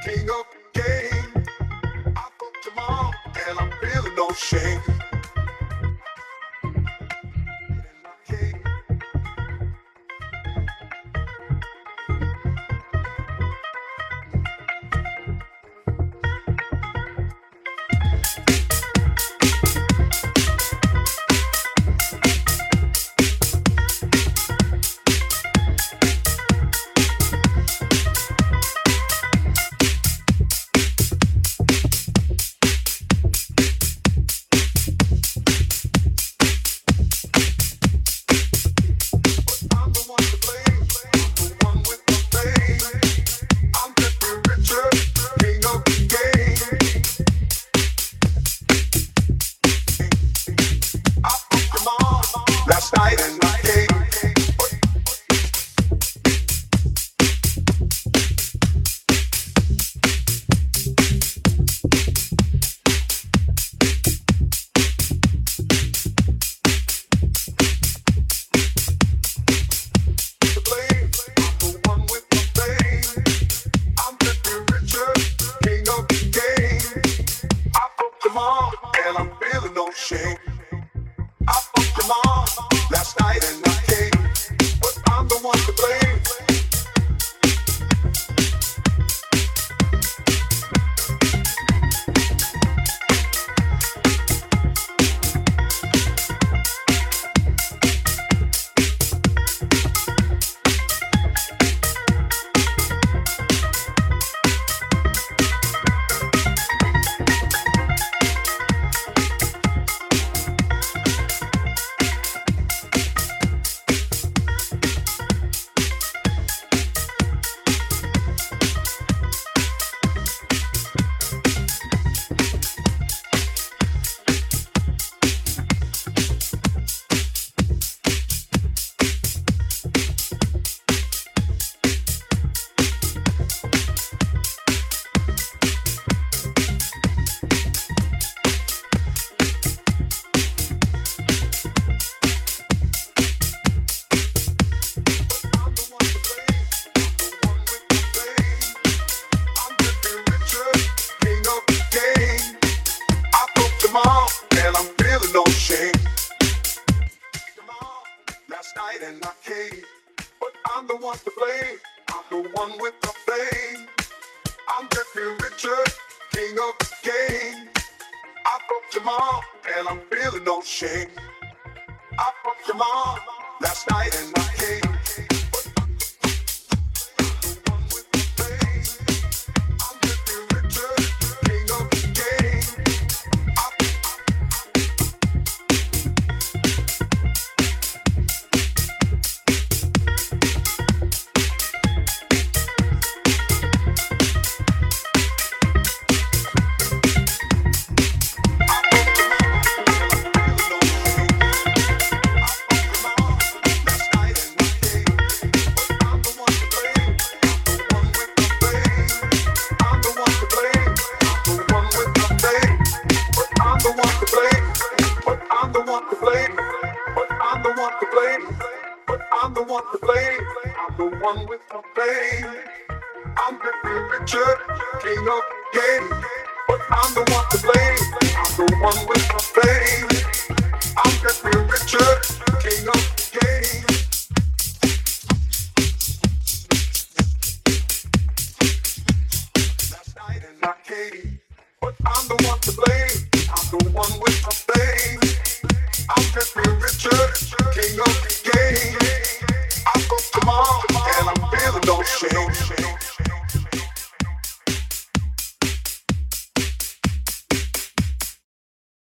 king of the game. I fucked them all, and I'm feeling no shame. Last night and I came. To blame, I'm the one with the fame. I'm getting richer, king of the game. I fucked them all, and I'm feeling no shame. I fucked them all last night and I came, but I'm the one to blame. And I'm feeling no shame. Last night and I came, but I'm the one to blame. I'm the one with the fame. I'm getting richer, king of the game. I fucked them all, and I'm feeling no shame. I fucked them all last night and I came. I'm the one to blame. I'm the one with the fame. I'm getting richer, king of the game. But I'm the one to blame. I'm the one with the fame. I'm getting richer, king of the game. Last night and I came, but I'm the one to blame. I'm the one with the fame. I'm getting richer, king of the game. I fucked them all, and I'm feeling no shame.